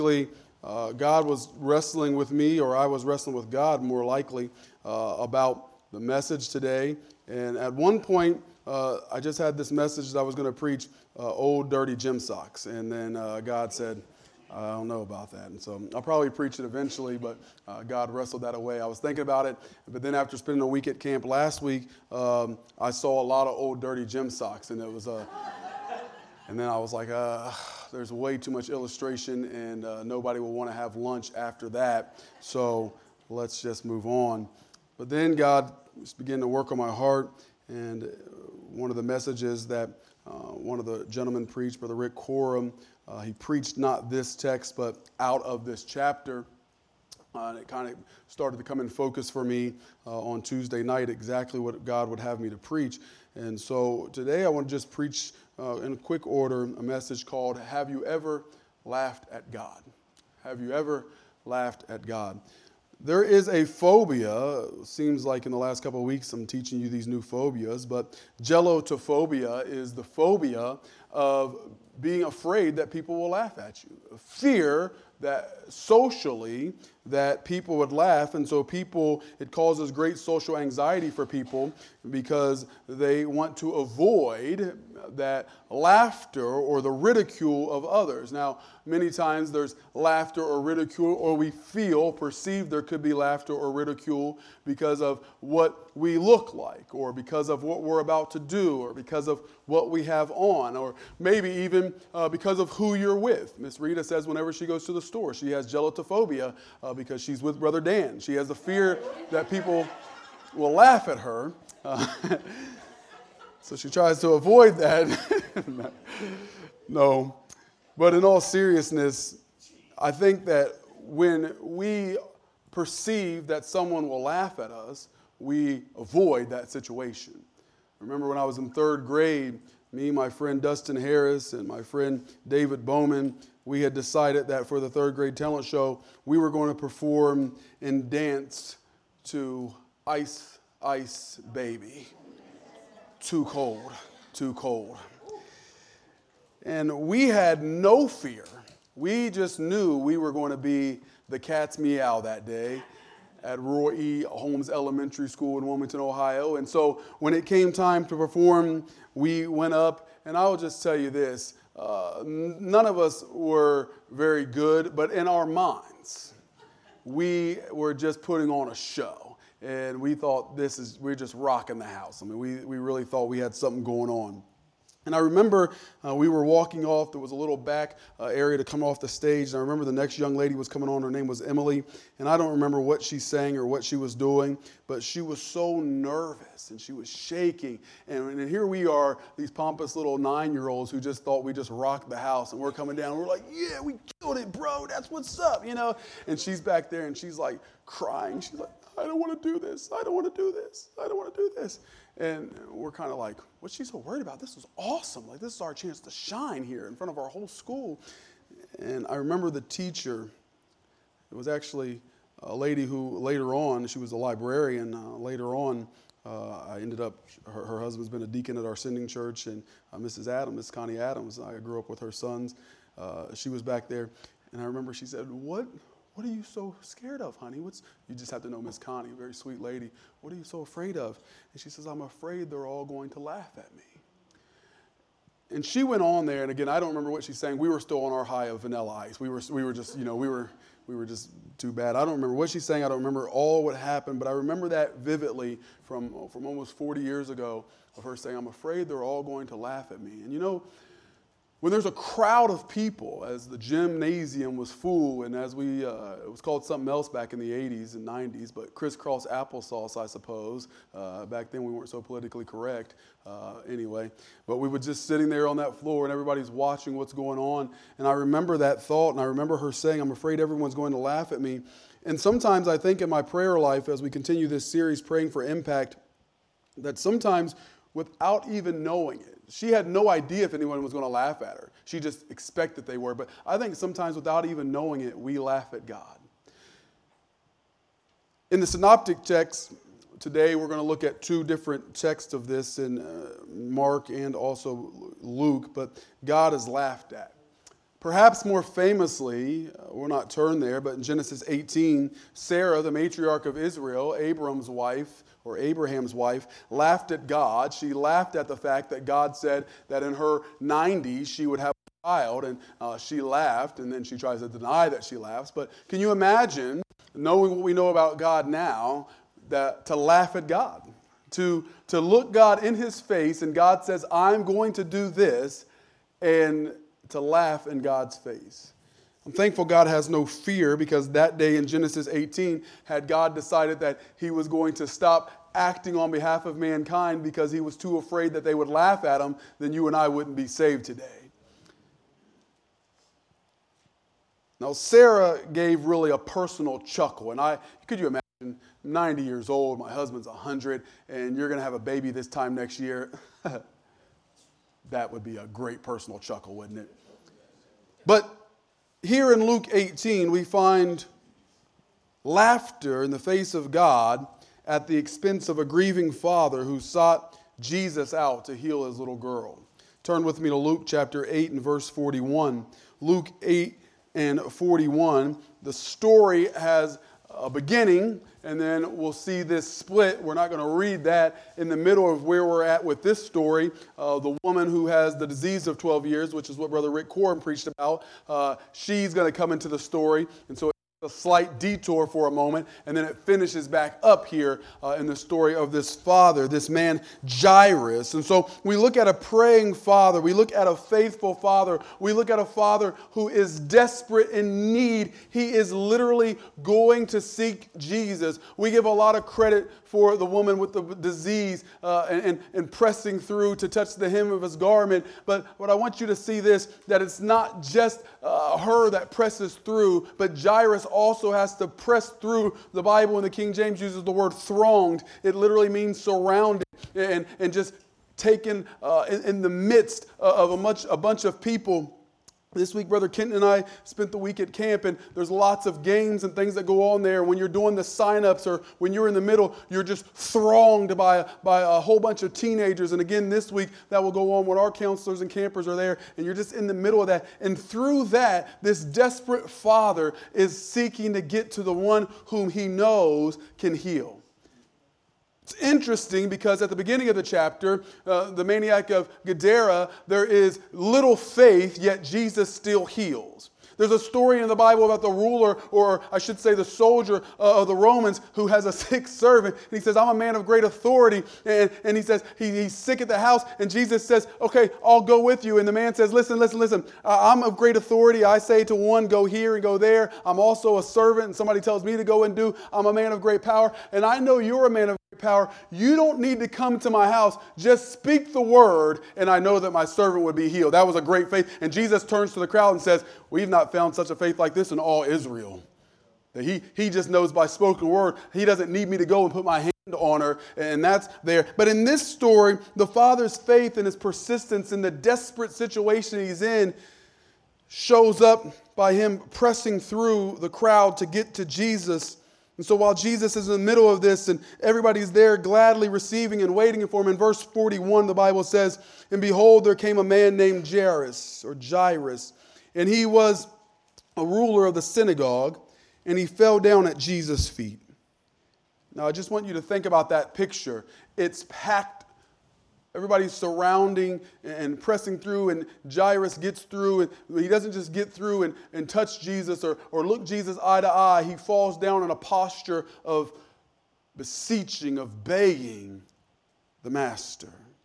God was wrestling with me, or I was wrestling with God more likely, about the message today. And at one point, I just had this message that I was going to preach, old dirty gym socks. And then God said, I don't know about that. And so I'll probably preach it eventually, but God wrestled that away. I was thinking about it, but then after spending a week at camp last week, I saw a lot of old dirty gym socks, and it was and then I was like, there's way too much illustration, and nobody will want to have lunch after that, so let's just move on. But then God began to work on my heart, and one of the messages that one of the gentlemen preached, Brother Rick Coram, he preached not this text, but out of this chapter. And it kind of started to come in focus for me on Tuesday night, exactly what God would have me to preach. And so today I want to just preach in a quick order a message called, Have You Ever Laughed at God? Have you ever laughed at God? There is a phobia, seems like in the last couple of weeks I'm teaching you these new phobias, but gelotophobia is the phobia of being afraid that people will laugh at you. Fear that socially that people would laugh, and so it causes great social anxiety for people because they want to avoid that laughter or the ridicule of others. Now, many times there's laughter or ridicule, or we perceive there could be laughter or ridicule because of what we look like, or because of what we're about to do, or because of what we have on, or maybe even because of who you're with. Miss Rita says whenever she goes to the store, she has gelotophobia because she's with Brother Dan. She has a fear that people will laugh at her. So she tries to avoid that. No. But in all seriousness, I think that when we perceive that someone will laugh at us, we avoid that situation. Remember when I was in third grade, me, my friend Dustin Harris, and my friend David Bowman, we had decided that for the third grade talent show, we were going to perform and dance to Ice, Ice Baby. Too cold, too cold. And we had no fear. We just knew we were going to be the cat's meow that day at Roy E. Holmes Elementary School in Wilmington, Ohio. And so when it came time to perform, we went up, and I will just tell you this, none of us were very good, but in our minds, we were just putting on a show. And we thought we're just rocking the house. I mean, we really thought we had something going on. And I remember we were walking off. There was a little back area to come off the stage. And I remember the next young lady was coming on. Her name was Emily. And I don't remember what she sang or what she was doing. But she was so nervous and she was shaking. And here we are, these pompous little 9-year-olds who just thought we just rocked the house. And we're coming down. And we're like, yeah, we killed it, bro. That's what's up, you know. And she's back there and she's like crying. She's like, I don't want to do this. I don't want to do this. I don't want to do this. And we're kind of like, what's she so worried about? This is awesome. Like, this is our chance to shine here in front of our whole school. And I remember the teacher. It was actually a lady who later on, she was a librarian. Later on, I ended up, her husband's been a deacon at our sending church. And Mrs. Adams, Miss Connie Adams, I grew up with her sons. She was back there. And I remember she said, What are you so scared of, honey? You just have to know Miss Connie, a very sweet lady. What are you so afraid of? And she says, I'm afraid they're all going to laugh at me. And she went on there, and again, I don't remember what she's saying. We were still on our high of Vanilla Ice. We were just, we were just too bad. I don't remember what she's saying. I don't remember all what happened, but I remember that vividly from almost 40 years ago of her saying, I'm afraid they're all going to laugh at me. And when there's a crowd of people, as the gymnasium was full, and as it was called something else back in the 80s and 90s, but crisscross applesauce, I suppose. Back then we weren't so politically correct anyway. But we were just sitting there on that floor, and everybody's watching what's going on. And I remember that thought, and I remember her saying, I'm afraid everyone's going to laugh at me. And sometimes I think in my prayer life, as we continue this series, Praying for Impact, that sometimes without even knowing it, she had no idea if anyone was going to laugh at her. She just expected they were. But I think sometimes without even knowing it, we laugh at God. In the synoptic text today, we're going to look at two different texts of this in Mark and also Luke. But God is laughed at. Perhaps more famously, we'll not turn there, but in Genesis 18, Sarah, the matriarch of Israel, Abraham's wife, laughed at God. She laughed at the fact that God said that in her 90s she would have a child, and she laughed, and then she tries to deny that she laughs. But can you imagine, knowing what we know about God now, that to laugh at God, to look God in his face, and God says, I'm going to do this, and to laugh in God's face. I'm thankful God has no fear, because that day in Genesis 18, had God decided that he was going to stop acting on behalf of mankind because he was too afraid that they would laugh at him, then you and I wouldn't be saved today. Now, Sarah gave really a personal chuckle, and could you imagine, 90 years old, my husband's 100, and you're going to have a baby this time next year? That would be a great personal chuckle, wouldn't it? But here in Luke 18, we find laughter in the face of God at the expense of a grieving father who sought Jesus out to heal his little girl. Turn with me to Luke chapter 8 and verse 41. Luke 8 and 41. The story has a beginning, and then we'll see this split. We're not going to read that in the middle of where we're at with this story. The woman who has the disease of 12 years, which is what Brother Rick Coram preached about, she's going to come into the story. And so a slight detour for a moment, and then it finishes back up here in the story of this father, this man Jairus. And so we look at a praying father, we look at a faithful father, we look at a father who is desperate in need. He is literally going to seek Jesus. We give a lot of credit for the woman with the disease and pressing through to touch the hem of his garment. But what I want you to see this, that it's not just her that presses through, but Jairus also has to press through. The Bible in the King James uses the word thronged. It literally means surrounded and just taken in the midst of a bunch of people. This week, Brother Kenton and I spent the week at camp, and there's lots of games and things that go on there. When you're doing the sign-ups or when you're in the middle, you're just thronged by a whole bunch of teenagers. And again, this week, that will go on when our counselors and campers are there, and you're just in the middle of that. And through that, this desperate father is seeking to get to the one whom he knows can heal. It's interesting because at the beginning of the chapter, the maniac of Gadara, there is little faith, yet Jesus still heals. There's a story in the Bible about the ruler, or I should say the soldier of the Romans, who has a sick servant. And he says, I'm a man of great authority. And he says, he's sick at the house. And Jesus says, okay, I'll go with you. And the man says, listen. I'm of great authority. I say to one, go here and go there. I'm also a servant. And somebody tells me to go and do. I'm a man of great power. And I know you're a man of great power. You don't need to come to my house. Just speak the word, and I know that my servant would be healed. That was a great faith. And Jesus turns to the crowd and says, we've not found such a faith like this in all Israel. That he just knows by spoken word. He doesn't need me to go and put my hand on her, and that's there. But in this story, the father's faith and his persistence in the desperate situation he's in shows up by him pressing through the crowd to get to Jesus. And so while Jesus is in the middle of this and everybody's there gladly receiving and waiting for him, in verse 41, the Bible says, and behold, there came a man named Jairus, and he was a ruler of the synagogue, and he fell down at Jesus' feet. Now, I just want you to think about that picture. It's packed. Everybody's surrounding and pressing through, and Jairus gets through, and he doesn't just get through and touch Jesus or look Jesus eye to eye. He falls down in a posture of beseeching, of begging the master.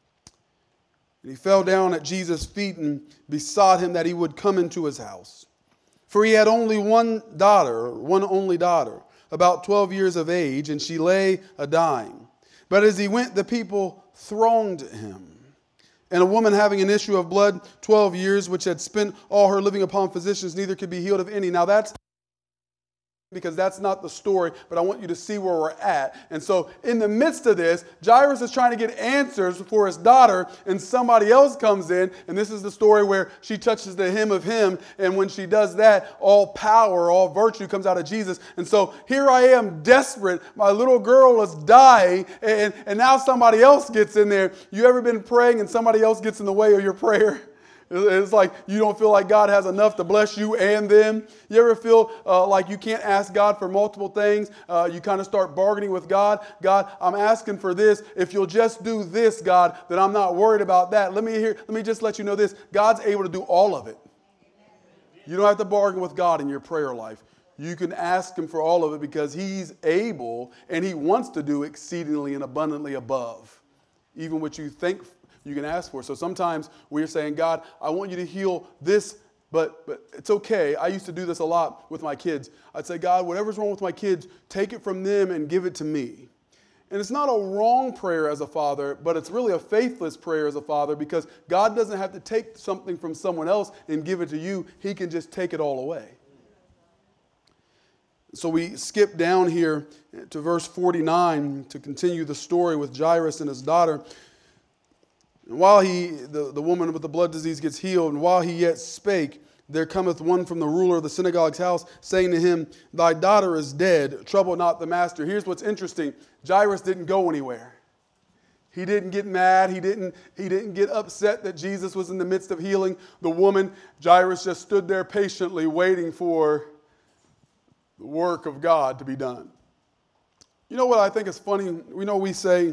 And he fell down at Jesus' feet and besought him that he would come into his house. For he had only one only daughter, about 12 years of age, and she lay a-dying. But as he went, the people thronged him. And a woman having an issue of blood 12 years, which had spent all her living upon physicians, neither could be healed of any. Now that's because that's not the story, but I want you to see where we're at. And so in the midst of this, Jairus is trying to get answers for his daughter, and somebody else comes in, and this is the story where she touches the hem of him, and when she does that, all power, all virtue comes out of Jesus. And so here I am, desperate. My little girl is dying, and now somebody else gets in there. You ever been praying and somebody else gets in the way of your prayer? It's like you don't feel like God has enough to bless you and them. You ever feel like you can't ask God for multiple things? You kind of start bargaining with God. God, I'm asking for this. If you'll just do this, God, then I'm not worried about that. Let me just let you know this. God's able to do all of it. You don't have to bargain with God in your prayer life. You can ask him for all of it because he's able and he wants to do exceedingly and abundantly above even what you think you can ask for. So sometimes we're saying, God, I want you to heal this, but it's okay. I used to do this a lot with my kids. I'd say, God, whatever's wrong with my kids, take it from them and give it to me. And it's not a wrong prayer as a father, but it's really a faithless prayer as a father because God doesn't have to take something from someone else and give it to you. He can just take it all away. So we skip down here to verse 49 to continue the story with Jairus and his daughter. And while the woman with the blood disease gets healed, and while he yet spake, there cometh one from the ruler of the synagogue's house, saying to him, Thy daughter is dead, trouble not the master. Here's what's interesting. Jairus didn't go anywhere. He didn't get mad. He didn't get upset that Jesus was in the midst of healing the woman. Jairus just stood there patiently waiting for the work of God to be done. You know what I think is funny? We say,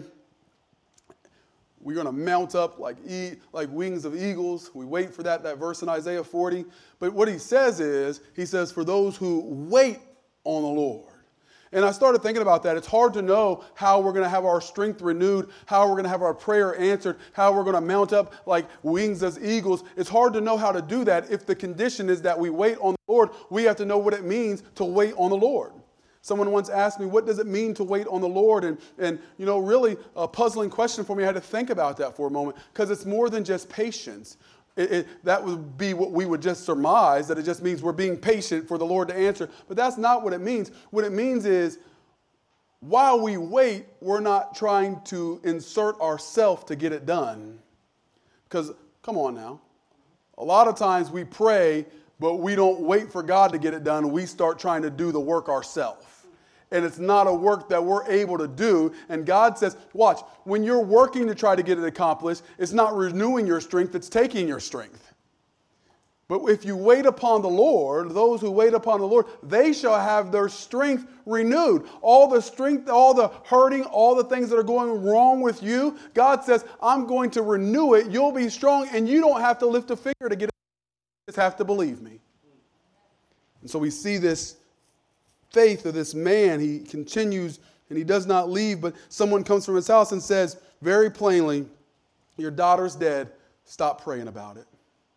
we're going to mount up like wings of eagles. We wait for that verse in Isaiah 40. But what he says, for those who wait on the Lord. And I started thinking about that. It's hard to know how we're going to have our strength renewed, how we're going to have our prayer answered, how we're going to mount up like wings as eagles. It's hard to know how to do that if the condition is that we wait on the Lord. We have to know what it means to wait on the Lord. Someone once asked me, what does it mean to wait on the Lord? And really a puzzling question for me. I had to think about that for a moment because it's more than just patience. That would be what we would just surmise, that it just means we're being patient for the Lord to answer. But that's not what it means. What it means is while we wait, we're not trying to insert ourselves to get it done. Because, come on now, a lot of times we pray, but we don't wait for God to get it done. We start trying to do the work ourselves. And it's not a work that we're able to do. And God says, watch, when you're working to try to get it accomplished, it's not renewing your strength, it's taking your strength. But if you wait upon the Lord, those who wait upon the Lord, they shall have their strength renewed. All the strength, all the hurting, all the things that are going wrong with you, God says, I'm going to renew it. You'll be strong, and you don't have to lift a finger to get it. You just have to believe me. And so we see this faith of this man. He continues and he does not leave, but someone comes from his house and says very plainly, your daughter's dead. Stop praying about it.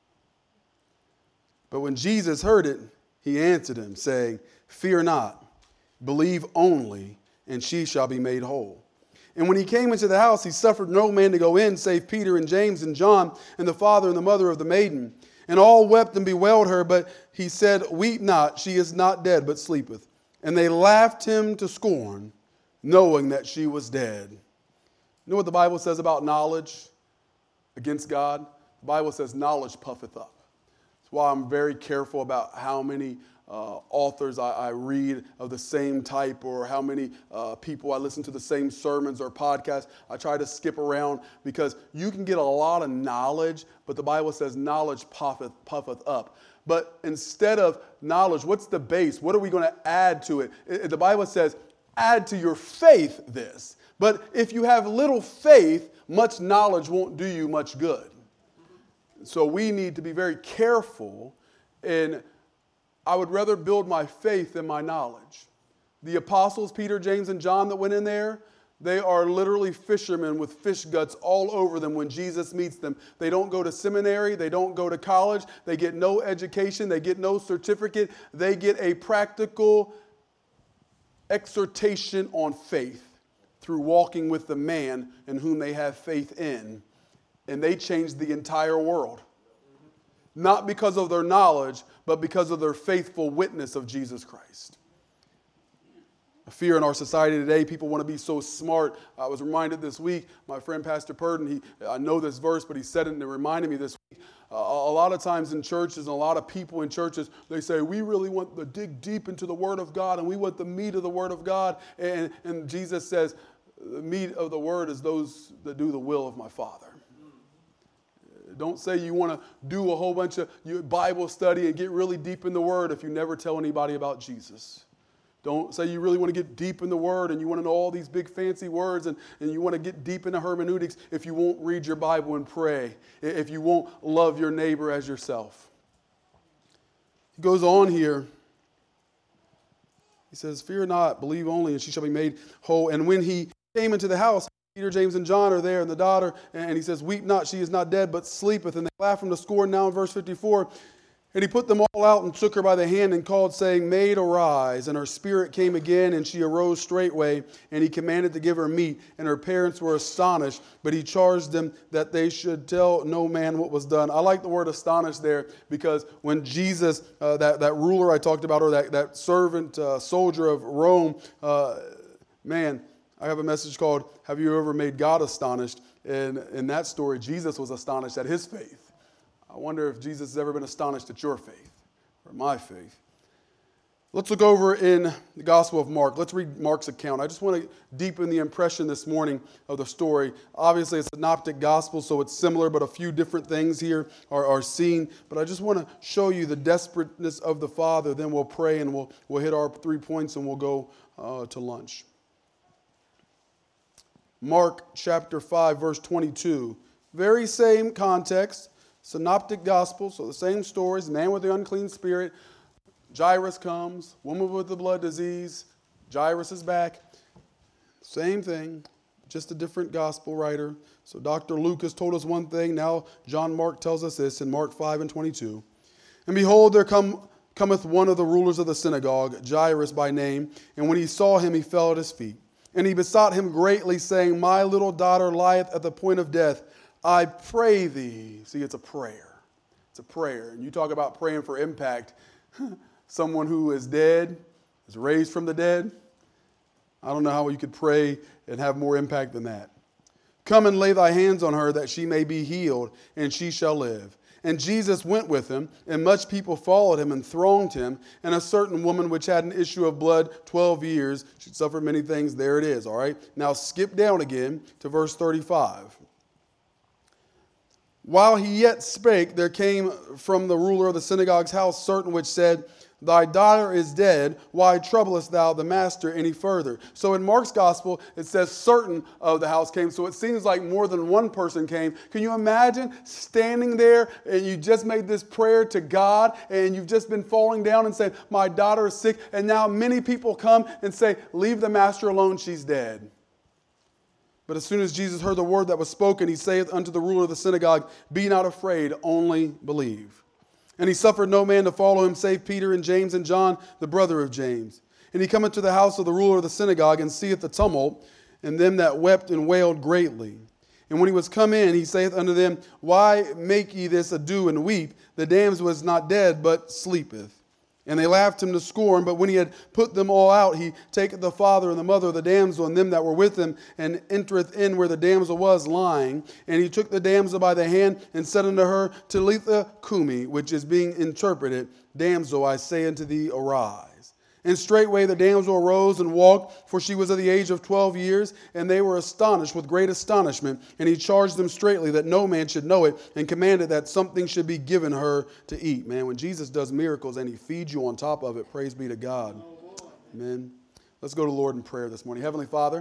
But when Jesus heard it, he answered him, saying, fear not, believe only, and she shall be made whole. And when he came into the house, he suffered no man to go in, save Peter and James and John and the father and the mother of the maiden. And all wept and bewailed her, but he said, weep not, she is not dead, but sleepeth. And they laughed him to scorn, knowing that she was dead. You know what the Bible says about knowledge against God? The Bible says knowledge puffeth up. That's why I'm very careful about how many authors I read of the same type or how many people I listen to the same sermons or podcasts. I try to skip around because you can get a lot of knowledge, but the Bible says knowledge puffeth up. But instead of knowledge, what's the base? What are we going to add to it? The Bible says, add to your faith this. But if you have little faith, much knowledge won't do you much good. So we need to be very careful, and I would rather build my faith than my knowledge. The apostles, Peter, James, and John that went in there, they are literally fishermen with fish guts all over them when Jesus meets them. They don't go to seminary. They don't go to college. They get no education. They get no certificate. They get a practical exhortation on faith through walking with the man in whom they have faith in. And they changed the entire world. Not because of their knowledge, but because of their faithful witness of Jesus Christ. A fear in our society today, people want to be so smart. I was reminded this week, my friend Pastor Purdon, I know this verse, but he said it and it reminded me this week. A lot of times in churches and a lot of people in churches, they say, we really want to dig deep into the Word of God and we want the meat of the Word of God. And Jesus says, the meat of the Word is those that do the will of my Father. Don't say you want to do a whole bunch of Bible study and get really deep in the Word if you never tell anybody about Jesus. Don't say you really want to get deep in the Word and you want to know all these big fancy words and you want to get deep into hermeneutics if you won't read your Bible and pray, if you won't love your neighbor as yourself. He goes on here. He says, fear not, believe only, and she shall be made whole. And when he came into the house, Peter, James, and John are there, and the daughter, and he says, weep not, she is not dead, but sleepeth. And they laugh him to scorn. Now in verse 54, and he put them all out and took her by the hand and called, saying, Maid, arise. And her spirit came again, and she arose straightway, and he commanded to give her meat. And her parents were astonished, but he charged them that they should tell no man what was done. I like the word astonished there, because when Jesus, that ruler I talked about, or that servant, soldier of Rome, man, I have a message called, Have You Ever Made God Astonished? And in that story, Jesus was astonished at his faith. I wonder if Jesus has ever been astonished at your faith or my faith. Let's look over in the Gospel of Mark. Let's read Mark's account. I just want to deepen the impression this morning of the story. Obviously, it's a synoptic gospel, so it's similar, but a few different things here are seen. But I just want to show you the desperateness of the Father. Then we'll pray and we'll hit our 3 points and we'll go to lunch. Mark chapter 5, verse 22. Very same context. Synoptic gospel, so the same stories. Man with the unclean spirit. Jairus comes. Woman with the blood disease. Jairus is back. Same thing, just a different gospel writer. So Dr. Luke has told us one thing. Now John Mark tells us this in Mark 5 and 22. And behold, there cometh one of the rulers of the synagogue, Jairus by name. And when he saw him, he fell at his feet. And he besought him greatly, saying, My little daughter lieth at the point of death. I pray thee. See, it's a prayer. It's a prayer. And you talk about praying for impact. Someone who is dead, is raised from the dead. I don't know how you could pray and have more impact than that. Come and lay thy hands on her that she may be healed, and she shall live. And Jesus went with him, and much people followed him and thronged him. And a certain woman which had an issue of blood 12 years, she suffered many things. There it is, all right? Now skip down again to verse 35. While he yet spake, there came from the ruler of the synagogue's house certain which said, Thy daughter is dead. Why troublest thou the master any further? So in Mark's gospel, it says certain of the house came. So it seems like more than one person came. Can you imagine standing there and you just made this prayer to God and you've just been falling down and saying, my daughter is sick. And now many people come and say, leave the master alone. She's dead. But as soon as Jesus heard the word that was spoken, he saith unto the ruler of the synagogue, Be not afraid, only believe. And he suffered no man to follow him, save Peter and James and John, the brother of James. And he cometh to the house of the ruler of the synagogue, and seeth the tumult, and them that wept and wailed greatly. And when he was come in, he saith unto them, Why make ye this ado and weep? The damsel is not dead, but sleepeth. And they laughed him to scorn. But when he had put them all out, he taketh the father and the mother of the damsel and them that were with him, and entereth in where the damsel was lying. And he took the damsel by the hand and said unto her, Talitha cumi, which is being interpreted, Damsel, I say unto thee, arise. And straightway the damsel arose and walked, for she was of the age of 12 years, and they were astonished with great astonishment. And he charged them straitly that no man should know it, and commanded that something should be given her to eat. Man, when Jesus does miracles and he feeds you on top of it, praise be to God. Amen. Let's go to the Lord in prayer this morning. Heavenly Father,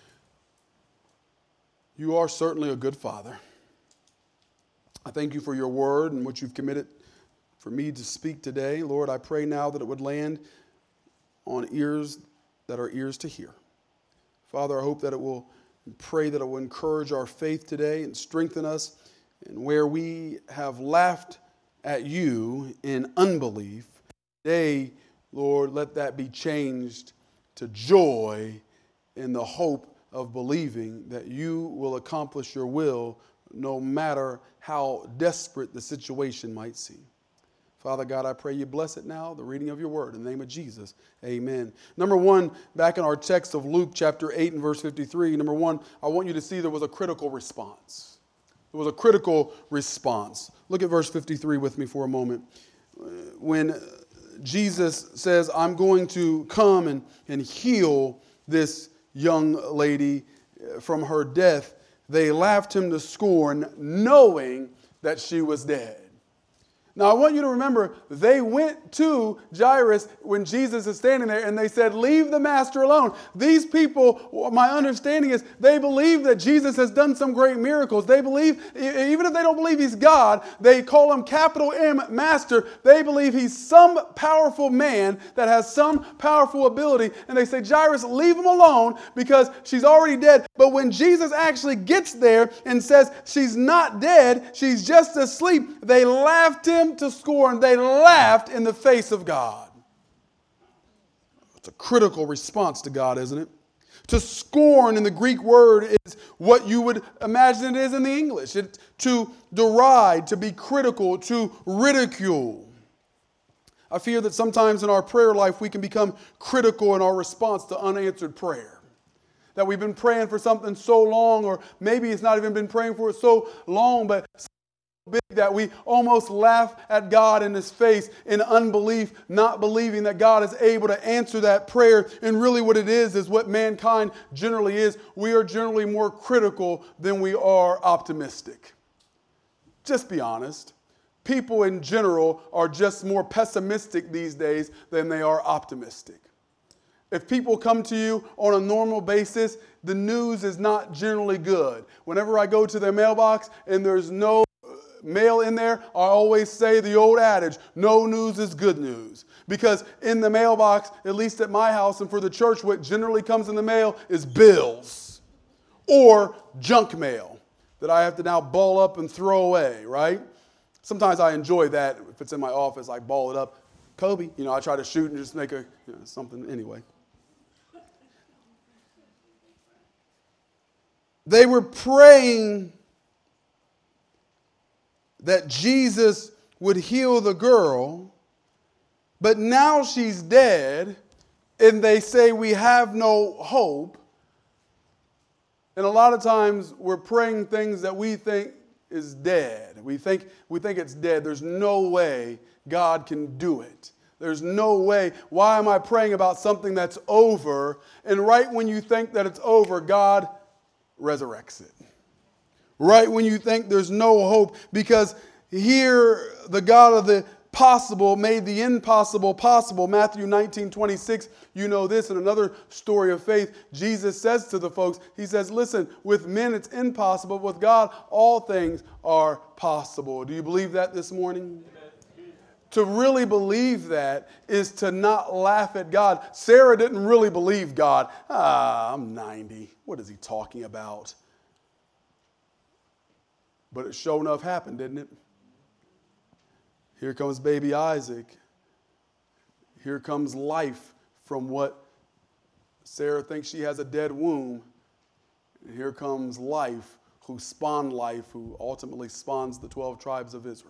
you are certainly a good Father. I thank you for your word and what you've committed for me to speak today. Lord, I pray now that it would land on ears that are ears to hear. Father, I hope that it will, pray that it will encourage our faith today and strengthen us. And where we have laughed at you in unbelief, today, Lord, let that be changed to joy in the hope of believing that you will accomplish your will no matter how desperate the situation might seem. Father God, I pray you bless it now, the reading of your word. In the name of Jesus, amen. Number one, back in our text of Luke chapter 8 and verse 53, number one, I want you to see there was a critical response. There was a critical response. Look at verse 53 with me for a moment. When Jesus says, I'm going to come and heal this young lady from her death, they laughed him to scorn, knowing that she was dead. Now, I want you to remember, they went to Jairus when Jesus is standing there and they said, leave the master alone. These people, my understanding is, they believe that Jesus has done some great miracles. They believe, even if they don't believe he's God, they call him capital M, master. They believe he's some powerful man that has some powerful ability. And they say, Jairus, leave him alone because she's already dead. But when Jesus actually gets there and says she's not dead, she's just asleep, they laughed him to scorn. They laughed in the face of God. It's a critical response to God, isn't it? To scorn in the Greek word is what you would imagine it is in the English. It's to deride, to be critical, to ridicule. I fear that sometimes in our prayer life we can become critical in our response to unanswered prayer. That we've been praying for something so long, or maybe it's not even been praying for it so long, but big that we almost laugh at God in his face in unbelief, not believing that God is able to answer that prayer. And really what it is what mankind generally is. We are generally more critical than we are optimistic. Just be honest. People in general are just more pessimistic these days than they are optimistic. If people come to you on a normal basis, the news is not generally good. Whenever I go to their mailbox and there's no mail in there, I always say the old adage, no news is good news. Because in the mailbox, at least at my house and for the church, what generally comes in the mail is bills or junk mail that I have to now ball up and throw away, right? Sometimes I enjoy that. If it's in my office, I ball it up. Kobe, I try to shoot and just make something anyway. They were praying that Jesus would heal the girl, but now she's dead, and they say we have no hope. And a lot of times we're praying things that we think is dead. We think it's dead. There's no way God can do it. There's no way. Why am I praying about something that's over? And right when you think that it's over, God resurrects it. Right when you think there's no hope, because here the God of the possible made the impossible possible. Matthew 19:26, you know this. In another story of faith, Jesus says to the folks, he says, listen, with men it's impossible, with God all things are possible. Do you believe that this morning? Amen. To really believe that is to not laugh at God. Sarah didn't really believe God. I'm 90. What is he talking about? But it sure enough happened, didn't it? Here comes baby Isaac. Here comes life from what Sarah thinks she has a dead womb. And here comes life, who spawned life, who ultimately spawns the 12 tribes of Israel.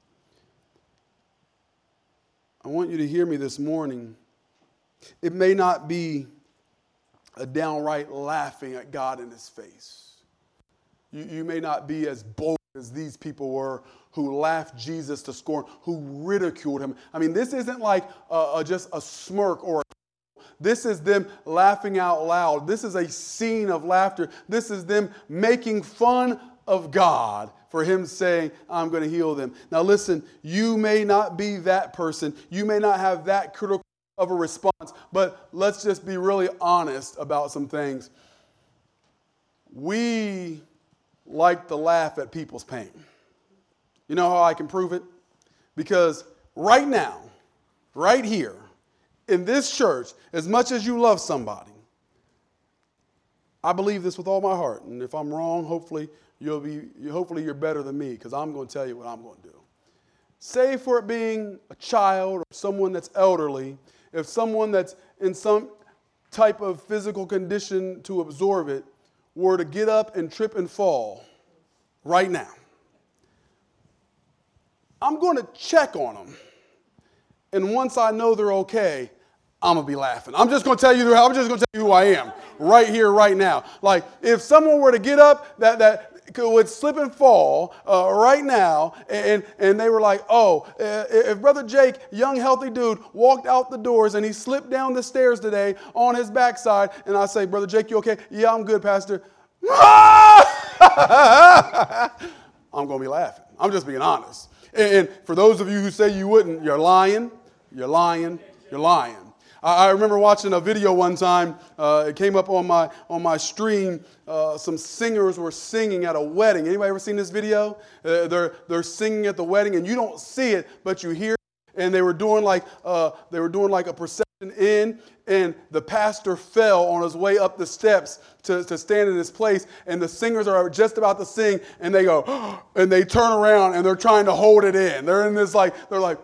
I want you to hear me this morning. It may not be a downright laughing at God in his face. You may not be as bold as these people were who laughed Jesus to scorn, who ridiculed him. I mean, this isn't like just a smirk or this is them laughing out loud. This is a scene of laughter. This is them making fun of God for him saying, I'm going to heal them. Now listen, you may not be that person. You may not have that critical of a response, but let's just be really honest about some things. We like to laugh at people's pain. You know how I can prove it? Because right now, right here, in this church, as much as you love somebody, I believe this with all my heart. And if I'm wrong, hopefully you're better than me, because I'm going to tell you what I'm going to do. Say for it being a child or someone that's elderly, if someone that's in some type of physical condition to absorb it were to get up and trip and fall right now, I'm going to check on them. And once I know they're okay, I'm going to be laughing. I'm just going to tell you who I am right here, right now. Like if someone were to get up that would slip and fall right now, and they were like, if Brother Jake, young healthy dude, walked out the doors and he slipped down the stairs today on his backside, and I say, Brother Jake, you okay? Yeah, I'm good, Pastor. I'm going to be laughing. I'm just being honest. And for those of you who say you wouldn't, you're lying, you're lying, you're lying. I remember watching a video one time. It came up on my stream. Some singers were singing at a wedding. Anybody ever seen this video? They're singing at the wedding, and you don't see it, but you hear it. And they were doing like a procession in, and the pastor fell on his way up the steps to stand in his place. And the singers are just about to sing, and they go, and they turn around, and they're trying to hold it in. They're in this they're like.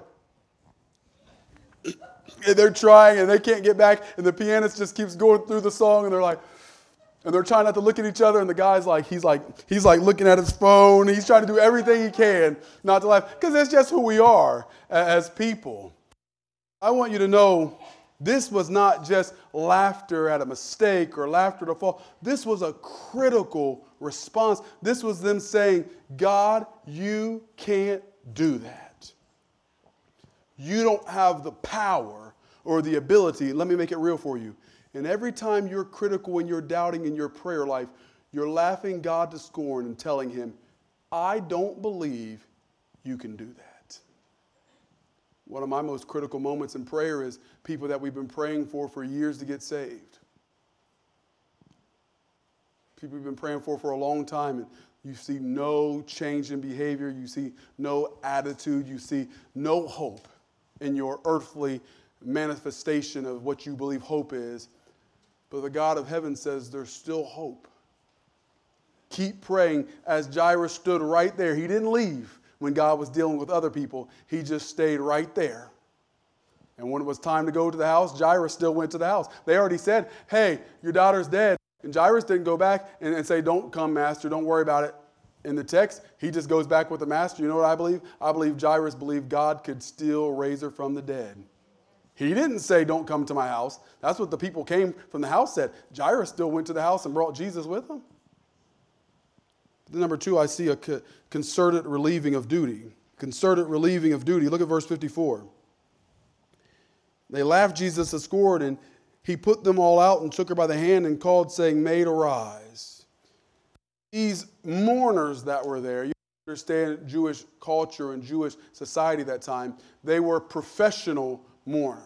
And they're trying, and they can't get back, and the pianist just keeps going through the song, and they're trying not to look at each other, and the guy's he's looking at his phone. He's trying to do everything he can not to laugh, because that's just who we are as people. I want you to know this was not just laughter at a mistake or laughter at a fall. This was a critical response. This was them saying, God, you can't do that. You don't have the power or the ability. Let me make it real for you. And every time you're critical and you're doubting in your prayer life, you're laughing God to scorn and telling him, I don't believe you can do that. One of my most critical moments in prayer is people that we've been praying for years to get saved. People we've been praying for a long time, and you see no change in behavior. You see no attitude. You see no hope in your earthly manifestation of what you believe hope is. But the God of heaven says there's still hope. Keep praying. As Jairus stood right there, he didn't leave when God was dealing with other people. He just stayed right there. And when it was time to go to the house, Jairus still went to the house. They already said, hey, your daughter's dead. And Jairus didn't go back and say, don't come, master, don't worry about it. In the text, he just goes back with the master. You know what I believe? I believe Jairus believed God could still raise her from the dead. He didn't say, don't come to my house. That's what the people came from the house said. Jairus still went to the house and brought Jesus with him. Then number two, I see a concerted relieving of duty. Concerted relieving of duty. Look at verse 54. They laughed Jesus to scorn, and he put them all out and took her by the hand and called, saying, Maid, arise. These mourners that were there, you understand Jewish culture and Jewish society at that time, they were professional mourners.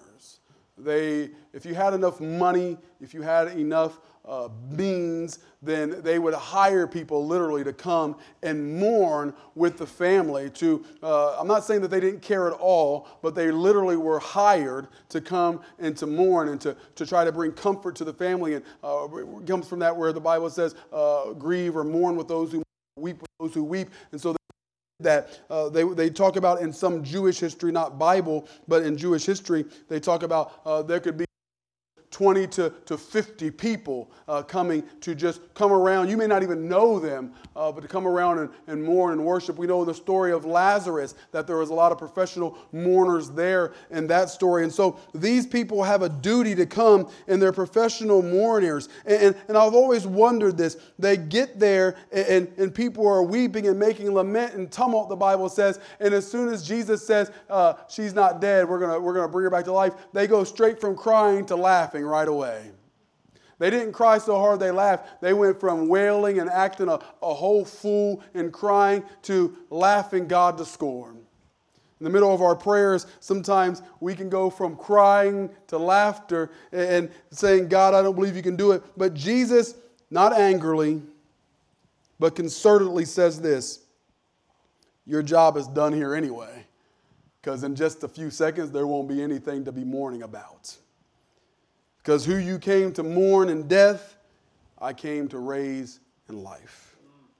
If you had enough money, if you had enough means, then they would hire people literally to come and mourn with the family. I'm not saying that they didn't care at all, but they literally were hired to come and to mourn and to try to bring comfort to the family. And it comes from that where the Bible says, grieve or mourn with those who weep with those who weep. And so that they talk about in some Jewish history, not Bible, but in Jewish history, they talk about there could be 20 to 50 people coming to just come around. You may not even know them, but to come around and mourn and worship. We know the story of Lazarus, that there was a lot of professional mourners there in that story. And so these people have a duty to come, and they're professional mourners. And I've always wondered this. They get there, and people are weeping and making lament and tumult, the Bible says. And as soon as Jesus says, she's not dead, we're gonna bring her back to life, they go straight from crying to laughing right away. They didn't cry so hard they laughed. They went from wailing and acting a whole fool and crying to laughing God to scorn. In the middle of our prayers, sometimes we can go from crying to laughter and saying, God, I don't believe you can do it. But Jesus, not angrily, but concertedly says this, your job is done here anyway, because in just a few seconds, there won't be anything to be mourning about. Because who you came to mourn in death, I came to raise in life.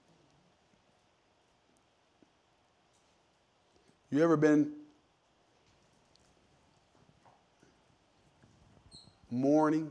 You ever been mourning?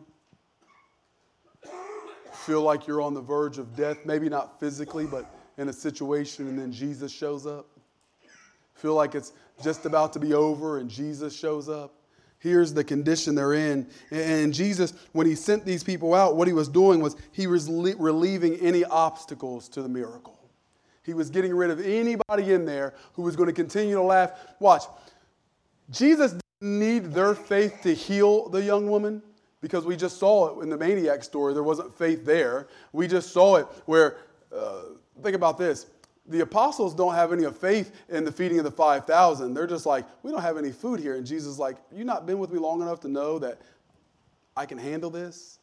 Feel like you're on the verge of death, maybe not physically, but in a situation, and then Jesus shows up? Feel like it's just about to be over and Jesus shows up? Here's the condition they're in. And Jesus, when he sent these people out, what he was doing was he was relieving any obstacles to the miracle. He was getting rid of anybody in there who was going to continue to laugh. Watch. Jesus didn't need their faith to heal the young woman, because we just saw it in the maniac story. There wasn't faith there. We just saw it where, think about this. The apostles don't have any of faith in the feeding of the 5,000. They're just like, we don't have any food here. And Jesus is like, you not been with me long enough to know that I can handle this?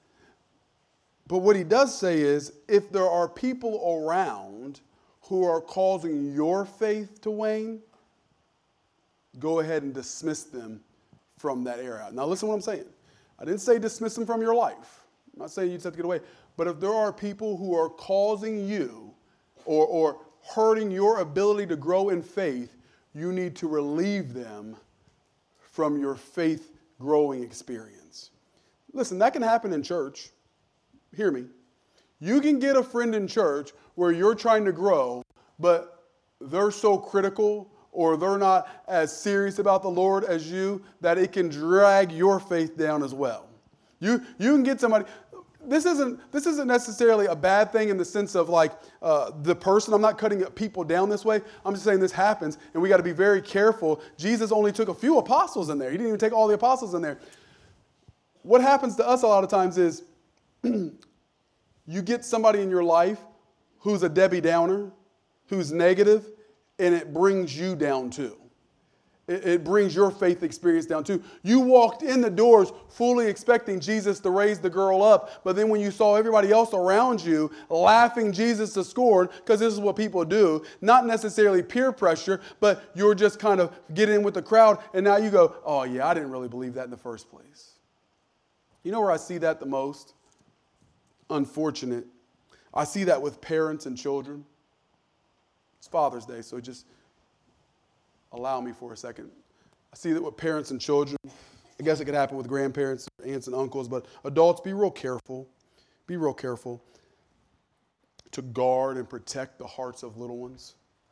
But what he does say is, if there are people around who are causing your faith to wane, go ahead and dismiss them from that area. Now listen to what I'm saying. I didn't say dismiss them from your life. I'm not saying you just have to get away. But if there are people who are causing you or hurting your ability to grow in faith, you need to relieve them from your faith growing experience. Listen, that can happen in church. Hear me. You can get a friend in church where you're trying to grow, but they're so critical or they're not as serious about the Lord as you that it can drag your faith down as well. You can get somebody. This isn't necessarily a bad thing in the sense of like the person. I'm not cutting people down this way. I'm just saying this happens, and we got to be very careful. Jesus only took a few apostles in there. He didn't even take all the apostles in there. What happens to us a lot of times is you get somebody in your life who's a Debbie Downer, who's negative, and it brings you down too. It brings your faith experience down too. You walked in the doors fully expecting Jesus to raise the girl up, but then when you saw everybody else around you laughing Jesus to scorn, because this is what people do, not necessarily peer pressure, but you're just kind of getting in with the crowd, and now you go, oh yeah, I didn't really believe that in the first place. You know where I see that the most? Unfortunate. I see that with parents and children. It's Father's Day, so just allow me for a second. I see that with parents and children. I guess it could happen with grandparents, aunts and uncles, but adults, be real careful. Be real careful to guard and protect the hearts of little ones.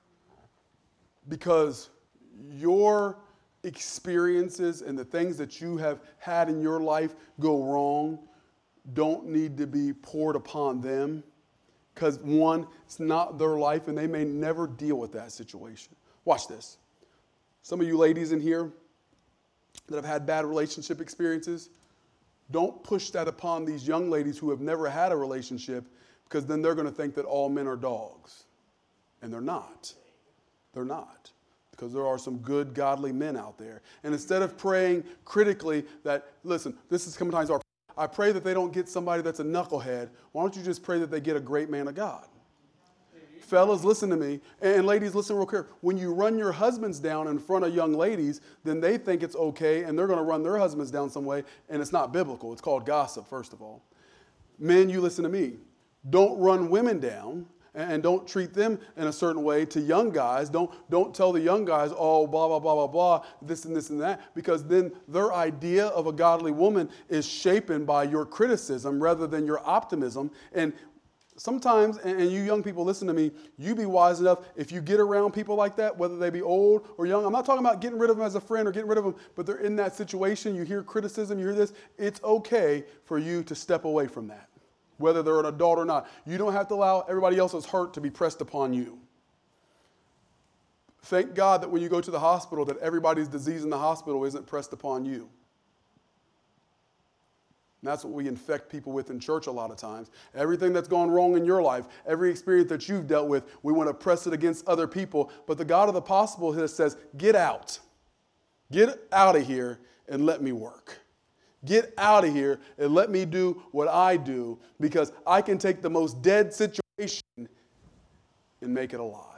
Because your experiences and the things that you have had in your life go wrong don't need to be poured upon them. Because one, it's not their life and they may never deal with that situation. Watch this. Some of you ladies in here that have had bad relationship experiences, don't push that upon these young ladies who have never had a relationship, because then they're going to think that all men are dogs. And they're not. They're not. Because there are some good, godly men out there. And instead of praying critically that, listen, this is sometimes our I pray that they don't get somebody that's a knucklehead. Why don't you just pray that they get a great man of God? Fellas, listen to me. And ladies, listen real careful. When you run your husbands down in front of young ladies, then they think it's okay, and they're going to run their husbands down some way, and it's not biblical. It's called gossip, first of all. Men, you listen to me. Don't run women down, and don't treat them in a certain way to young guys. Don't tell the young guys, oh, blah, blah, blah, blah, blah, this and that, because then their idea of a godly woman is shapen by your criticism rather than your optimism. And sometimes, and you young people, listen to me, you be wise enough, if you get around people like that, whether they be old or young, I'm not talking about getting rid of them as a friend or getting rid of them, but they're in that situation, you hear criticism, you hear this, it's okay for you to step away from that, whether they're an adult or not. You don't have to allow everybody else's hurt to be pressed upon you. Thank God that when you go to the hospital, that everybody's disease in the hospital isn't pressed upon you. And that's what we infect people with in church a lot of times. Everything that's gone wrong in your life, every experience that you've dealt with, we want to press it against other people. But the God of the possible here says, get out. Get out of here and let me work. Get out of here and let me do what I do, because I can take the most dead situation and make it alive.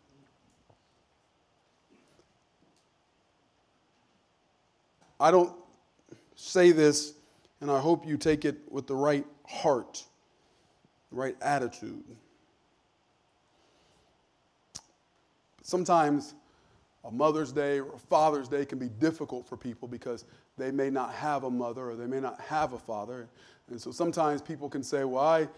I don't say this, and I hope you take it with the right heart, the right attitude. Sometimes a Mother's Day or a Father's Day can be difficult for people because they may not have a mother or they may not have a father. And so sometimes people can say, well, I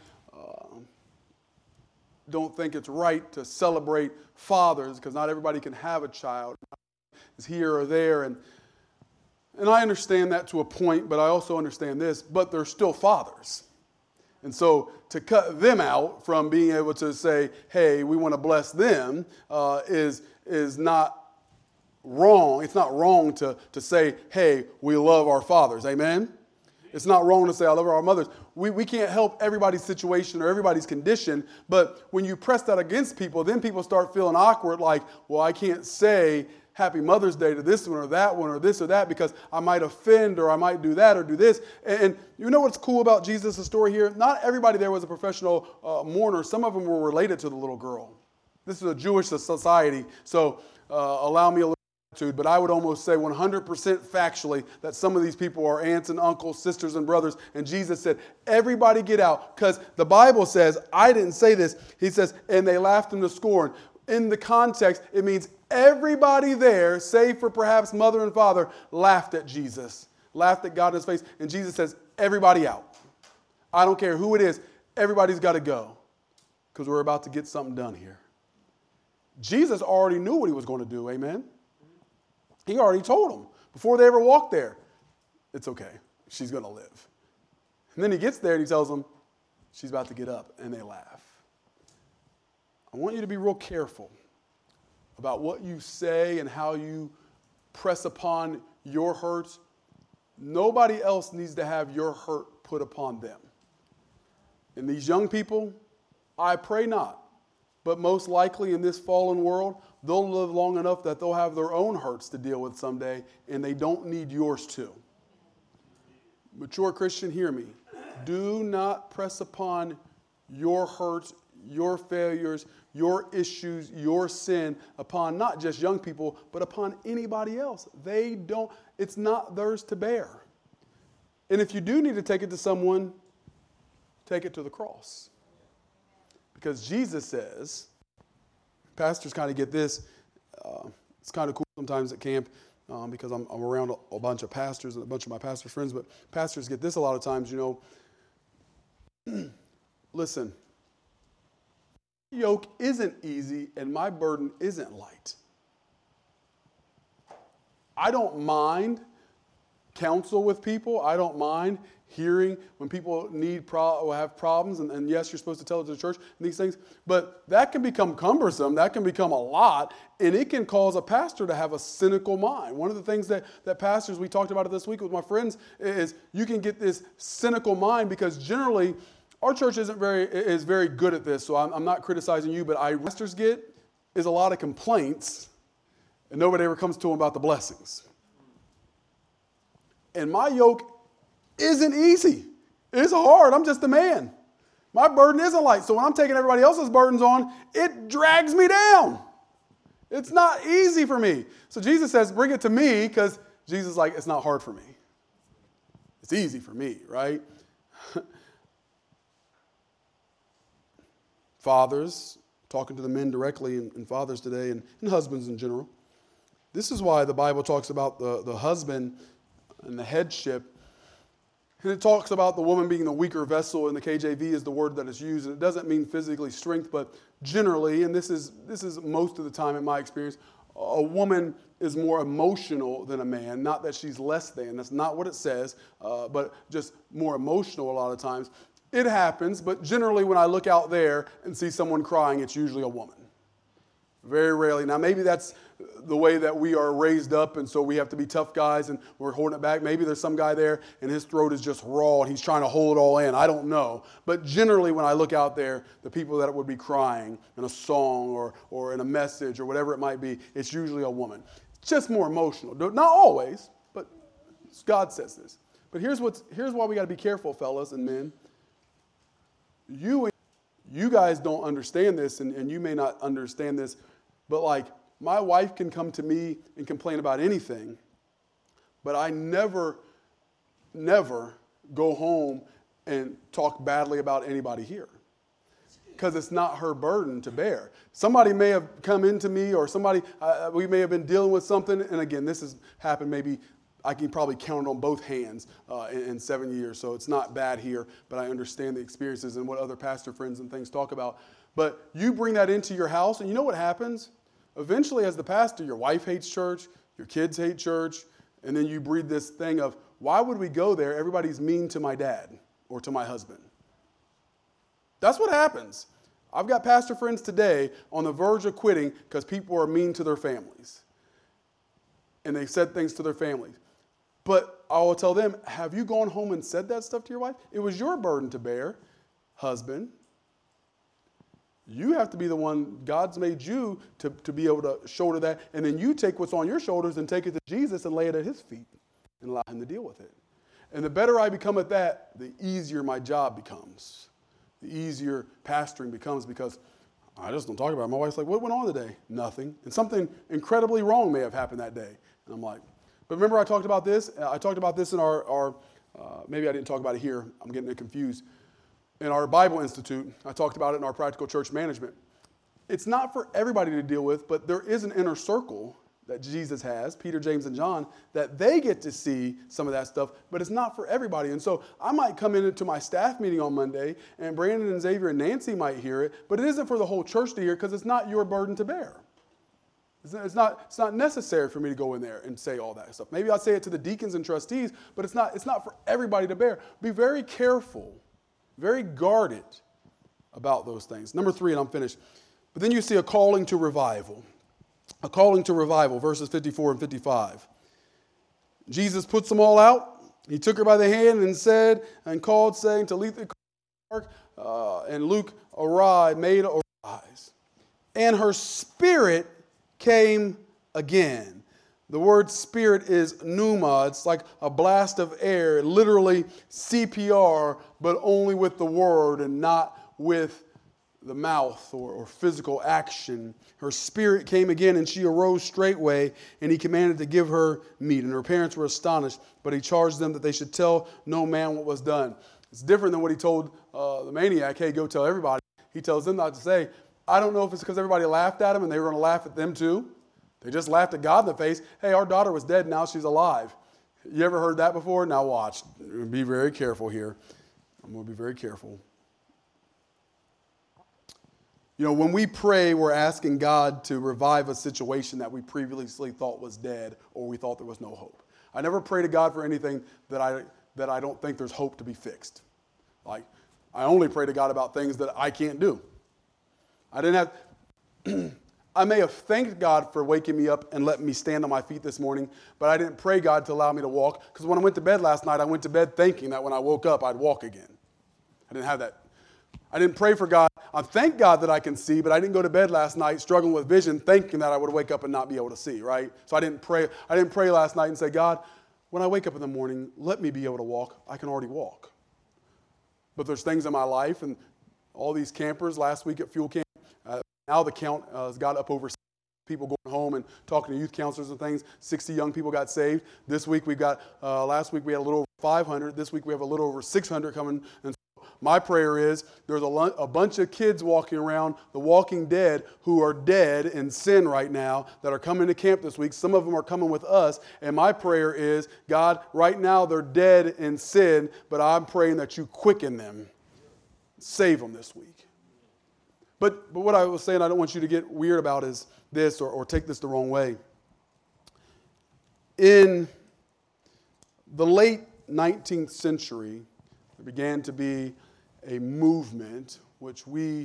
don't think it's right to celebrate fathers because not everybody can have a child. It's here or there. And I understand that to a point, but I also understand this, but they're still fathers. And so to cut them out from being able to say, hey, we want to bless them is not wrong. It's not wrong to say, hey, we love our fathers. Amen? It's not wrong to say, I love our mothers. We can't help everybody's situation or everybody's condition, but when you press that against people, then people start feeling awkward, like, well, I can't say Happy Mother's Day to this one or that one or this or that because I might offend or I might do that or do this. And you know what's cool about Jesus' story here? Not everybody there was a professional mourner. Some of them were related to the little girl. This is a Jewish society, so allow me a little attitude, but I would almost say 100% factually that some of these people are aunts and uncles, sisters and brothers, and Jesus said, everybody get out, because the Bible says, I didn't say this, he says, and they laughed him to scorn. In the context, it means everybody there, save for perhaps mother and father, laughed at Jesus, laughed at God in his face, and Jesus says, everybody out. I don't care who it is, everybody's got to go, because we're about to get something done here. Jesus already knew what he was going to do, amen? He already told them before they ever walked there, it's okay, she's going to live. And then he gets there and he tells them, she's about to get up, and they laugh. I want you to be real careful about what you say and how you press upon your hurts. Nobody else needs to have your hurt put upon them. And these young people, I pray not. But most likely in this fallen world, they'll live long enough that they'll have their own hurts to deal with someday, and they don't need yours too. Mature Christian, hear me. Do not press upon your hurts, your failures, your issues, your sin upon not just young people, but upon anybody else. It's not theirs to bear. And if you do need to take it to someone, take it to the cross. Because Jesus says, pastors kind of get this, it's kind of cool sometimes at camp because I'm around a bunch of pastors and a bunch of my pastor friends, but pastors get this a lot of times, listen, my yoke isn't easy and my burden isn't light. I don't mind counsel with people. I don't mind hearing when people have problems, and yes, you're supposed to tell it to the church and these things, but that can become cumbersome, that can become a lot, and it can cause a pastor to have a cynical mind. One of the things that pastors, we talked about it this week with my friends, is you can get this cynical mind because generally our church is very good at this, so I'm not criticizing you, but pastors get is a lot of complaints, and nobody ever comes to them about the blessings. And my yoke isn't easy. It's hard. I'm just a man. My burden isn't light. So when I'm taking everybody else's burdens on, it drags me down. It's not easy for me. So Jesus says, bring it to me, because Jesus is like, it's not hard for me. It's easy for me, right? Fathers, talking to the men directly, and fathers today, and husbands in general. This is why the Bible talks about the husband and the headship. And it talks about the woman being the weaker vessel, and the KJV is the word that is used. And it doesn't mean physically strength, but generally, and this is most of the time in my experience, a woman is more emotional than a man. Not that she's less than. That's not what it says, but just more emotional a lot of times. It happens, but generally when I look out there and see someone crying, it's usually a woman. Very rarely. Now, maybe that's the way that we are raised up, and so we have to be tough guys, and we're holding it back. Maybe there's some guy there, and his throat is just raw, and he's trying to hold it all in. I don't know. But generally, when I look out there, the people that would be crying in a song or in a message or whatever it might be, it's usually a woman. It's just more emotional. Not always, but God says this. But here's why we got to be careful, fellas and men. You guys don't understand this, and you may not understand this, but like my wife can come to me and complain about anything, but I never go home and talk badly about anybody here because it's not her burden to bear. Somebody may have come into me, or we may have been dealing with something, and again, this has happened maybe. I can probably count it on both hands in 7 years, so it's not bad here, but I understand the experiences and what other pastor friends and things talk about. But you bring that into your house, and you know what happens? Eventually, as the pastor, your wife hates church, your kids hate church, and then you breed this thing of, why would we go there? Everybody's mean to my dad or to my husband. That's what happens. I've got pastor friends today on the verge of quitting because people are mean to their families. And they've said things to their families. But I will tell them, have you gone home and said that stuff to your wife? It was your burden to bear, husband. You have to be the one, God's made you to be able to shoulder that. And then you take what's on your shoulders and take it to Jesus and lay it at his feet and allow him to deal with it. And the better I become at that, the easier my job becomes. The easier pastoring becomes, because I just don't talk about it. My wife's like, what went on today? Nothing. And something incredibly wrong may have happened that day. And I'm like, but remember I talked about this? I talked about this in our maybe I didn't talk about it here. I'm getting it confused. In our Bible Institute, I talked about it in our practical church management. It's not for everybody to deal with, but there is an inner circle that Jesus has, Peter, James, and John, that they get to see some of that stuff, but it's not for everybody. And so I might come into my staff meeting on Monday, and Brandon and Xavier and Nancy might hear it, but it isn't for the whole church to hear, because it's not your burden to bear. It's not necessary for me to go in there and say all that stuff. Maybe I'll say it to the deacons and trustees, but it's not for everybody to bear. Be very careful, very guarded about those things. Number 3, and I'm finished. But then you see a calling to revival. A calling to revival, verses 54 and 55. Jesus puts them all out. He took her by the hand and called, saying, Talitha kum, and Luke, arise, made arise. And her spirit came again. The word spirit is pneuma. It's like a blast of air, literally CPR, but only with the word and not with the mouth or physical action. Her spirit came again, and she arose straightway, and he commanded to give her meat. And her parents were astonished, but he charged them that they should tell no man what was done. It's different than what he told the maniac, hey, go tell everybody. He tells them not to say. I don't know if it's because everybody laughed at him and they were going to laugh at them too. They just laughed at God in the face. Hey, our daughter was dead, now she's alive. You ever heard that before? Now watch. Be very careful here. I'm going to be very careful. You know, when we pray, we're asking God to revive a situation that we previously thought was dead, or we thought there was no hope. I never pray to God for anything that I don't think there's hope to be fixed. Like, I only pray to God about things that I can't do. I may have thanked God for waking me up and letting me stand on my feet this morning, but I didn't pray God to allow me to walk, because when I went to bed last night, I went to bed thinking that when I woke up, I'd walk again. I didn't have that. I didn't pray for God. I thank God that I can see, but I didn't go to bed last night struggling with vision, thinking that I would wake up and not be able to see, right? So I didn't pray last night and say, God, when I wake up in the morning, let me be able to walk. I can already walk. But there's things in my life, and all these campers last week at Fuel Camp, now the count has got up over people going home and talking to youth counselors and things. 60 young people got saved. This week last week we had a little over 500. This week we have a little over 600 coming. And so my prayer is there's a bunch of kids walking around, the walking dead, who are dead in sin right now, that are coming to camp this week. Some of them are coming with us. And my prayer is, God, right now they're dead in sin, but I'm praying that you quicken them. Save them this week. But what I was saying, I don't want you to get weird about is this, or take this the wrong way. In the late 19th century, there began to be a movement which we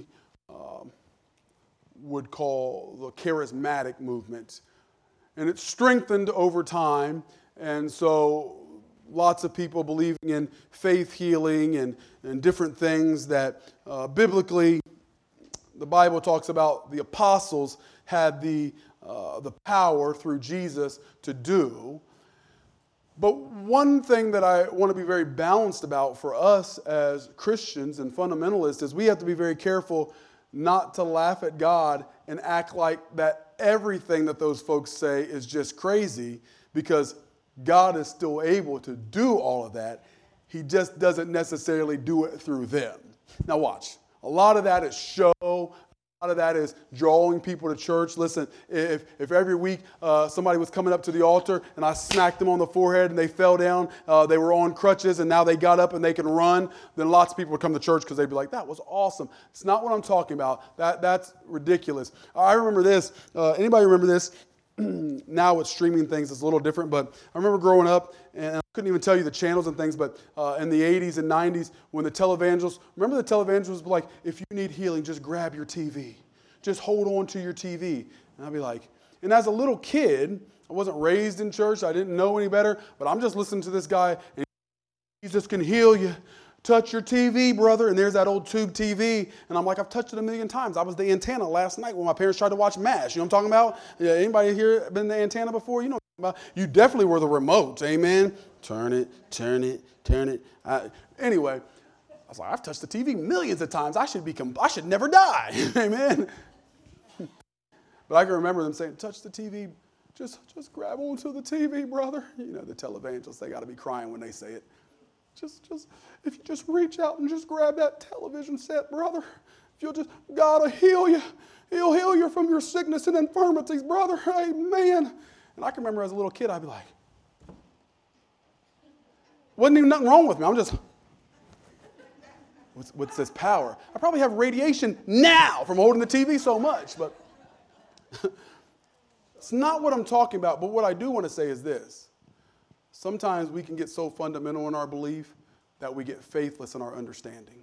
would call the charismatic movement. And it strengthened over time, and so lots of people believing in faith healing and different things that biblically the Bible talks about the apostles had the power through Jesus to do. But one thing that I want to be very balanced about for us as Christians and fundamentalists is we have to be very careful not to laugh at God and act like that everything that those folks say is just crazy, because God is still able to do all of that. He just doesn't necessarily do it through them. Now watch. A lot of that is show. A lot of that is drawing people to church. Listen, if every week somebody was coming up to the altar and I smacked them on the forehead and they fell down, they were on crutches and now they got up and they can run, then lots of people would come to church because they'd be like, that was awesome. It's not what I'm talking about. That's ridiculous. I remember this. Anybody remember this? Now with streaming things, it's a little different, but I remember growing up, and I couldn't even tell you the channels and things, but in the 80s and 90s, when the televangelists, remember the televangelists were like, if you need healing, just grab your TV. Just hold on to your TV. And I'd be like, and as a little kid, I wasn't raised in church. I didn't know any better. But I'm just listening to this guy, and Jesus can heal you. Touch your TV, brother. And there's that old tube TV. And I'm like, I've touched it 1,000,000 times. I was the antenna last night when my parents tried to watch MASH. You know what I'm talking about? Yeah, anybody here been the antenna before? You know what I'm talking about. You definitely were the remote. Amen. Turn it, turn it, turn it. Anyway, I was like, I've touched the TV millions of times. I should never die. Amen. But I can remember them saying, touch the TV. Just grab onto the TV, brother. You know, the televangelists, they got to be crying when they say it. If you just reach out and just grab that television set, brother. God will heal you. He'll heal you from your sickness and infirmities, brother. Amen. And I can remember as a little kid, I'd be like, wasn't even nothing wrong with me. I'm just, what's this power? I probably have radiation now from holding the TV so much, but it's not what I'm talking about. But what I do want to say is this. Sometimes we can get so fundamental in our belief that we get faithless in our understanding.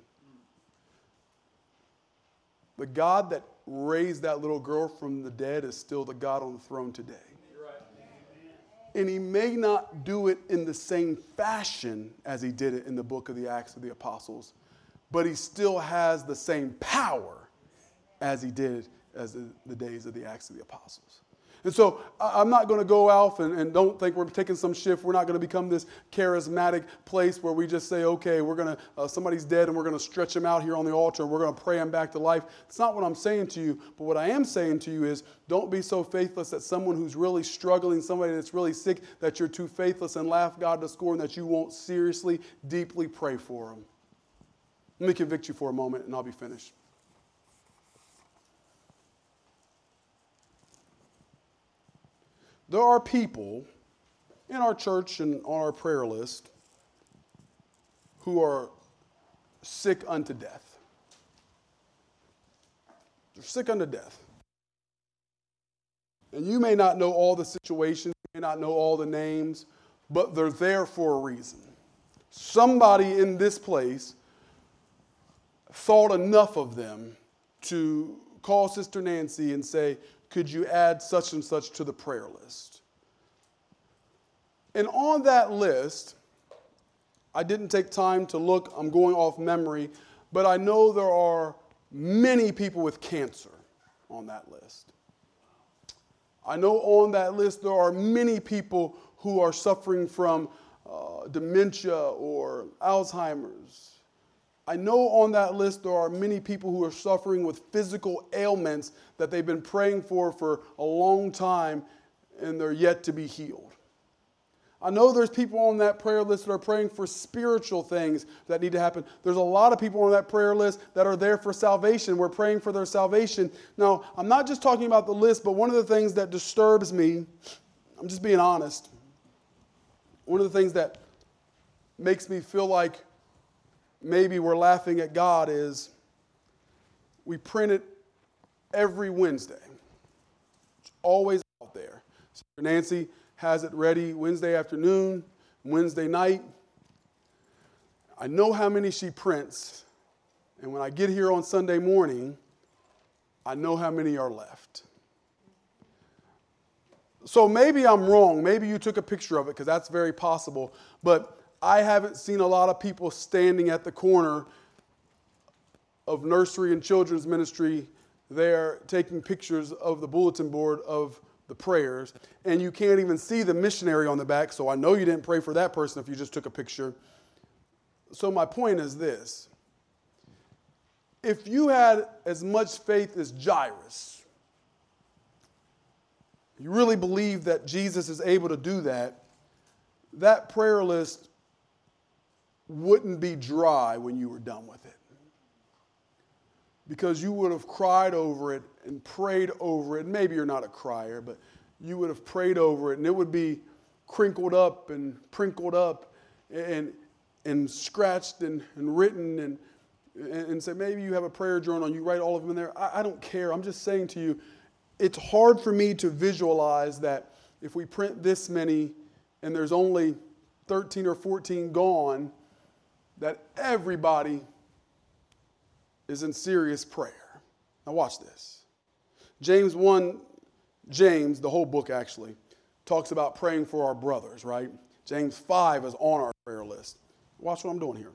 The God that raised that little girl from the dead is still the God on the throne today. And he may not do it in the same fashion as he did it in the book of the Acts of the Apostles, but he still has the same power as he did as the days of the Acts of the Apostles. And so I'm not going to go off and don't think we're taking some shift. We're not going to become this charismatic place where we just say, okay, we're going to, somebody's dead and we're going to stretch him out here on the altar and we're going to pray him back to life. It's not what I'm saying to you. But what I am saying to you is don't be so faithless that someone who's really struggling, somebody that's really sick, that you're too faithless and laugh God to scorn, that you won't seriously, deeply pray for them. Let me convict you for a moment and I'll be finished. There are people in our church and on our prayer list who are sick unto death. They're sick unto death. And you may not know all the situations, you may not know all the names, but they're there for a reason. Somebody in this place thought enough of them to call Sister Nancy and say, could you add such and such to the prayer list? And on that list, I didn't take time to look, I'm going off memory, but I know there are many people with cancer on that list. I know on that list there are many people who are suffering from dementia or Alzheimer's. I know on that list there are many people who are suffering with physical ailments that they've been praying for a long time and they're yet to be healed. I know there's people on that prayer list that are praying for spiritual things that need to happen. There's a lot of people on that prayer list that are there for salvation. We're praying for their salvation. Now, I'm not just talking about the list, but one of the things that disturbs me, I'm just being honest, one of the things that makes me feel like maybe we're laughing at God is we print it every Wednesday. It's always out there. Sister Nancy has it ready Wednesday afternoon, Wednesday night. I know how many she prints, and when I get here on Sunday morning, I know how many are left. So maybe I'm wrong. Maybe you took a picture of it, because that's very possible. But I haven't seen a lot of people standing at the corner of nursery and children's ministry there taking pictures of the bulletin board of the prayers. And you can't even see the missionary on the back, so I know you didn't pray for that person if you just took a picture. So my point is this. If you had as much faith as Jairus, you really believe that Jesus is able to do that, that prayer list wouldn't be dry when you were done with it. Because you would have cried over it and prayed over it. Maybe you're not a crier, but you would have prayed over it, and it would be crinkled up and prinkled up and scratched and written and say, maybe you have a prayer journal and you write all of them in there. I don't care. I'm just saying to you, it's hard for me to visualize that if we print this many and there's only 13 or 14 gone, that everybody is in serious prayer. Now watch this. James, the whole book actually, talks about praying for our brothers, right? James 5 is on our prayer list. Watch what I'm doing here.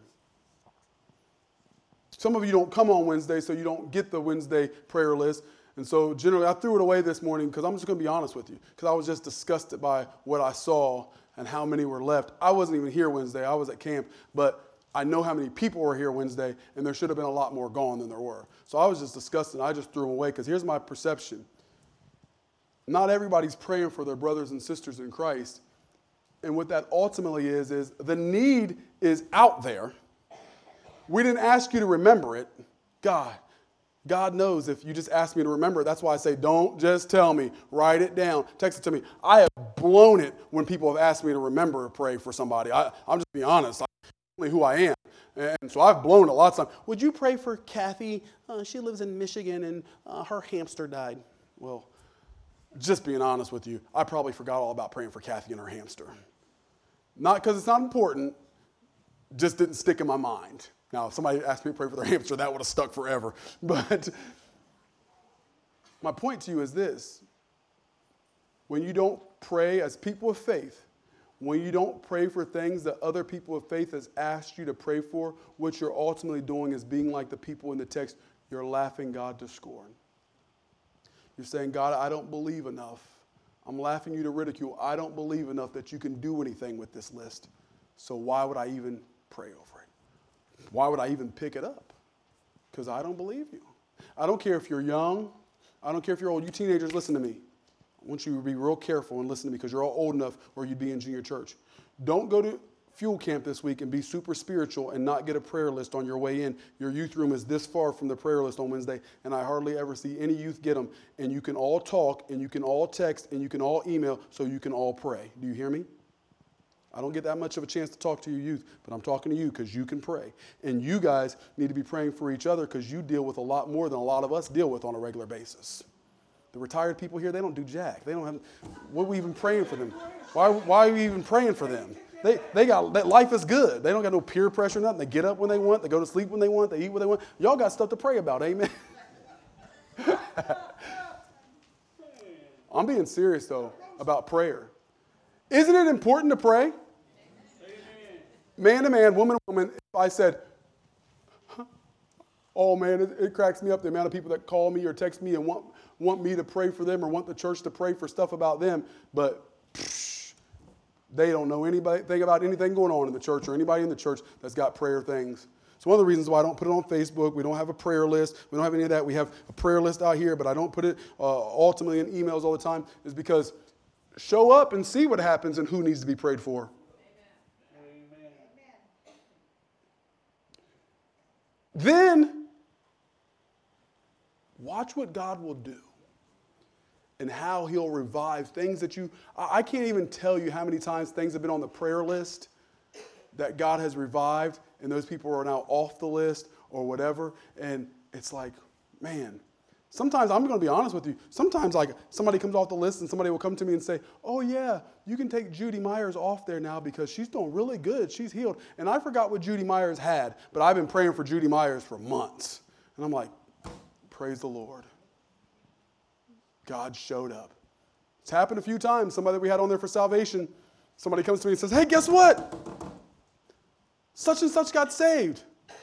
Some of you don't come on Wednesday, so you don't get the Wednesday prayer list. And so generally, I threw it away this morning because I'm just going to be honest with you, because I was just disgusted by what I saw and how many were left. I wasn't even here Wednesday. I was at camp, but I know how many people were here Wednesday, and there should have been a lot more gone than there were. So I was just disgusted. I just threw them away because here's my perception. Not everybody's praying for their brothers and sisters in Christ. And what that ultimately is the need is out there. We didn't ask you to remember it. God knows if you just ask me to remember it. That's why I say, don't just tell me. Write it down. Text it to me. I have blown it when people have asked me to remember or pray for somebody. I'm just being honest. I'm only who I am. And so I've blown it lots of times. Would you pray for Kathy? She lives in Michigan and her hamster died. Well, just being honest with you, I probably forgot all about praying for Kathy and her hamster. Not because it's not important, just didn't stick in my mind. Now, if somebody asked me to pray for their hamster, that would have stuck forever. But my point to you is this. When you don't pray as people of faith, when you don't pray for things that other people of faith has asked you to pray for, what you're ultimately doing is being like the people in the text. You're laughing God to scorn. You're saying, God, I don't believe enough. I'm laughing you to ridicule. I don't believe enough that you can do anything with this list. So why would I even pray over it? Why would I even pick it up? Because I don't believe you. I don't care if you're young. I don't care if you're old. You teenagers, listen to me. I want you to be real careful and listen to me because you're all old enough where you'd be in junior church. Don't go to fuel camp this week and be super spiritual and not get a prayer list on your way in. Your youth room is this far from the prayer list on Wednesday, and I hardly ever see any youth get them. And you can all talk, and you can all text, and you can all email, so you can all pray. Do you hear me? I don't get that much of a chance to talk to your youth, but I'm talking to you because you can pray. And you guys need to be praying for each other because you deal with a lot more than a lot of us deal with on a regular basis. The retired people here, they don't do jack. They don't have, what are we even praying for them? Why are we even praying for them? They got, that life is good. They don't got no peer pressure, nothing. They get up when they want. They go to sleep when they want. They eat when they want. Y'all got stuff to pray about, amen? I'm being serious, though, about prayer. Isn't it important to pray? Amen. Man to man, woman to woman, if I said, oh man, it cracks me up the amount of people that call me or text me and want me to pray for them or want the church to pray for stuff about them, but they don't know anything about anything going on in the church or anybody in the church that's got prayer things. So one of the reasons why I don't put it on Facebook, we don't have a prayer list, we don't have any of that. We have a prayer list out here, but I don't put it ultimately in emails all the time, is because show up and see what happens and who needs to be prayed for. Amen. Then, watch what God will do and how he'll revive things that I can't even tell you how many times things have been on the prayer list that God has revived and those people are now off the list or whatever. And it's like, man, sometimes, I'm going to be honest with you, sometimes like somebody comes off the list and somebody will come to me and say, oh yeah, you can take Judy Myers off there now because she's doing really good. She's healed. And I forgot what Judy Myers had, but I've been praying for Judy Myers for months. And I'm like, praise the Lord. God showed up. It's happened a few times. Somebody that we had on there for salvation, somebody comes to me and says, hey, guess what? Such and such got saved.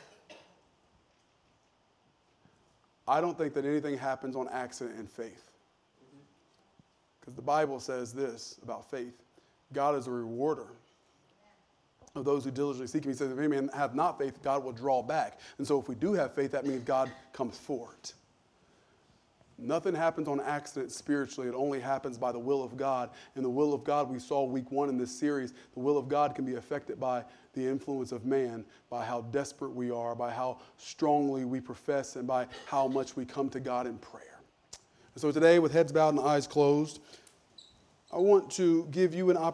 I don't think that anything happens on accident in faith. Because the Bible says this about faith. God is a rewarder of those who diligently seek him. He says, if any man have not faith, God will draw back. And so if we do have faith, that means God comes forward. Nothing happens on accident spiritually. It only happens by the will of God. And the will of God, we saw week 1 in this series, the will of God can be affected by the influence of man, by how desperate we are, by how strongly we profess, and by how much we come to God in prayer. And so today, with heads bowed and eyes closed, I want to give you an opportunity